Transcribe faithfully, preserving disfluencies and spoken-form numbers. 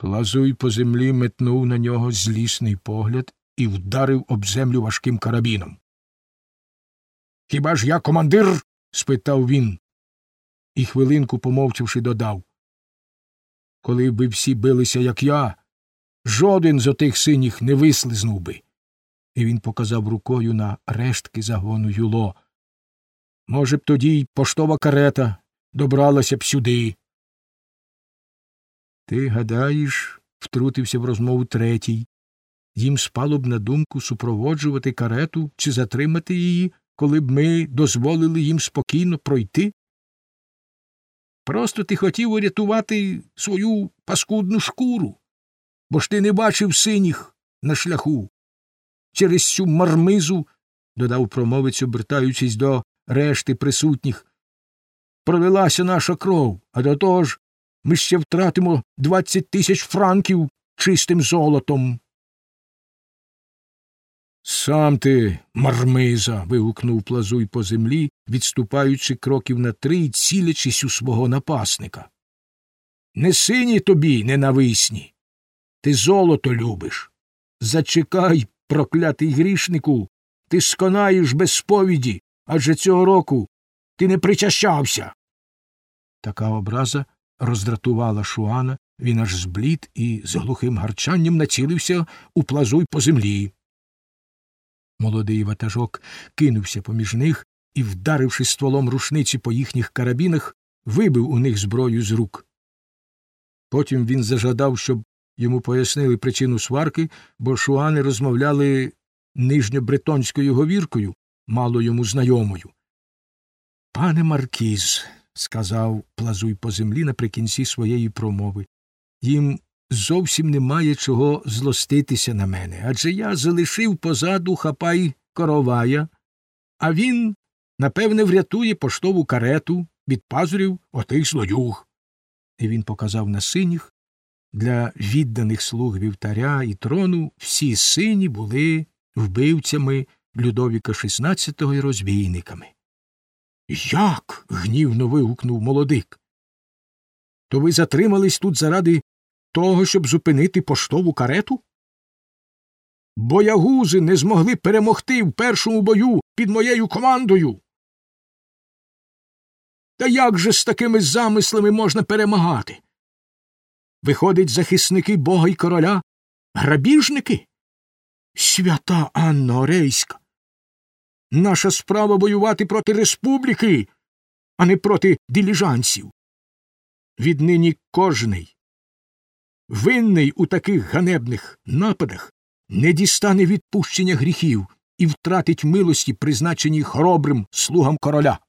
Плазуй по землі метнув на нього злісний погляд і вдарив об землю важким карабіном. — Хіба ж я командир? — спитав він. І, хвилинку помовчавши, додав. — Коли би всі билися, як я, жоден з отих синіх не вислизнув би. І він показав рукою на рештки загону Юло. Може б тоді й поштова карета добралася б сюди. — Ти гадаєш, — втрутився в розмову третій, — їм спало б на думку супроводжувати карету чи затримати її, коли б ми дозволили їм спокійно пройти? Просто ти хотів урятувати свою паскудну шкуру, бо ж ти не бачив синіх на шляху. Через цю мармизу, — додав промовець, обертаючись до решти присутніх, — пролилася наша кров, а до того ж ми ще втратимо двадцять тисяч франків чистим золотом. — Сам ти, мармиза! — вигукнув Плазуй по землі, відступаючи кроків на три й цілячись у свого напасника. — Не сині тобі, ненависні! Ти золото любиш! Зачекай, проклятий грішнику! Ти сконаєш без сповіді, адже цього року ти не причащався! Така образа роздратувала Шуана, він аж зблід і з глухим гарчанням націлився у Плазуй по землі. Молодий ватажок кинувся поміж них і, вдаривши стволом рушниці по їхніх карабінах, вибив у них зброю з рук. Потім він зажадав, щоб йому пояснили причину сварки, бо шуани розмовляли нижньобретонською говіркою, мало йому знайомою. — Пане маркіз, — сказав Плазуй по землі наприкінці своєї промови, — їм зовсім немає чого злоститися на мене, адже я залишив позаду Хапай Коровая, а він, напевне, врятує поштову карету від пазурів отих злодюг. І він показав на синіх. Для відданих слуг вівтаря і трону всі сині були вбивцями Людовіка шістнадцятого і розбійниками. — Як? — гнівно вигукнув молодик. — То ви затримались тут заради того, щоб зупинити поштову карету? Боягузи не змогли перемогти в першому бою під моєю командою. Та як же з такими замислами можна перемагати? Виходить, захисники Бога й короля — грабіжники? Свята Анна Орейська! Наша справа воювати проти республіки, а не проти диліжансів. Віднині кожний, винний у таких ганебних нападах, не дістане відпущення гріхів і втратить милості, призначені хоробрим слугам короля.